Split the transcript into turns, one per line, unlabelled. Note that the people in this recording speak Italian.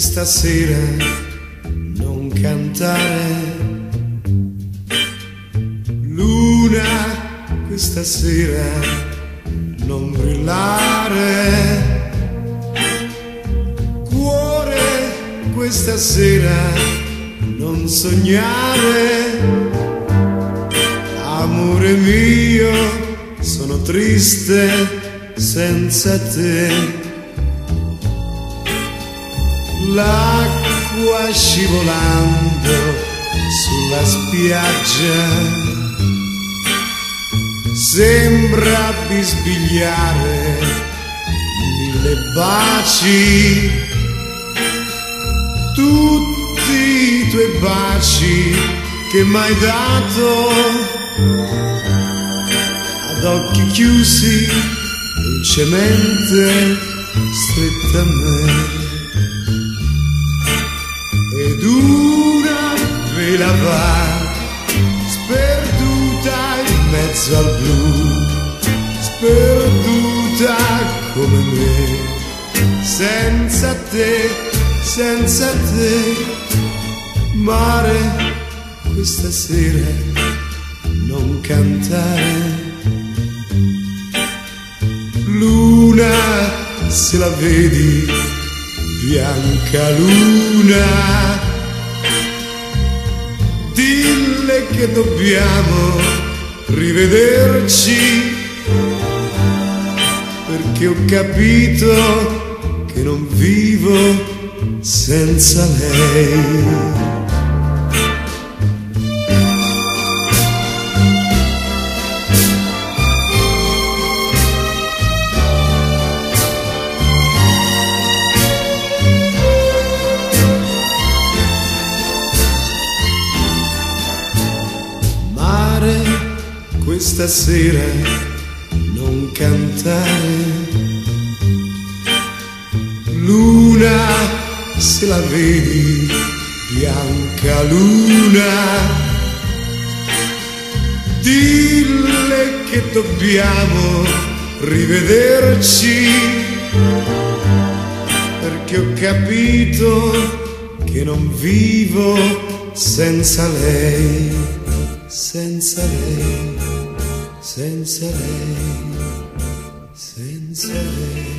questa sera non cantare. Luna, questa sera non brillare. Cuore, questa sera non sognare. Amore mio, sono triste senza te. L'acqua scivolando sulla spiaggia sembra bisbigliare mille baci. Tutti i tuoi baci che m'hai dato ad occhi chiusi, dolcemente stretta a me. Ed una vela va sperduta in mezzo al blu, sperduta come me, senza te, senza te. Mare, questa sera non cantare. Luna, se la vedi, bianca luna, dille che dobbiamo rivederci, perché ho capito che non vivo senza lei. Questa sera non cantare. Luna, se la vedi, bianca luna, dille che dobbiamo rivederci, perché ho capito che non vivo senza lei, senza lei, senza lei, senza lei.